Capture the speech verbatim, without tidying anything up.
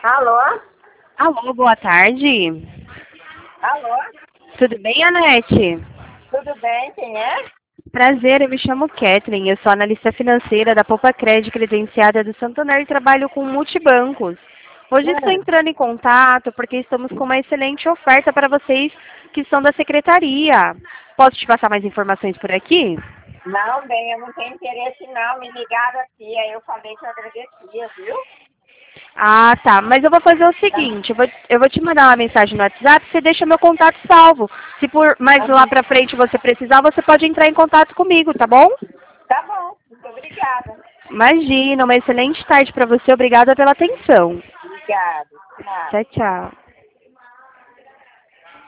Alô? Alô, boa tarde. Alô? Tudo bem, Anete? Tudo bem? Quem é? Prazer, eu me chamo Kathleen, eu sou analista financeira da Poupa Crédito credenciada do Santander e trabalho com multibancos. Hoje estou Hum. entrando em contato porque estamos com uma excelente oferta para vocês que são da secretaria. Posso te passar mais informações por aqui? Não, bem, eu não tenho interesse não. Me ligaram aqui, aí eu falei que eu agradecia, viu? Ah, tá. Mas eu vou fazer o seguinte, eu vou, eu vou te mandar uma mensagem no WhatsApp, você deixa meu contato salvo. Se por mais lá Uhum. pra frente você precisar, você pode entrar em contato comigo, tá bom? Tá bom, muito obrigada. Imagina, uma excelente tarde para você. Obrigada pela atenção. Obrigada. Tchau. Tchau, tchau.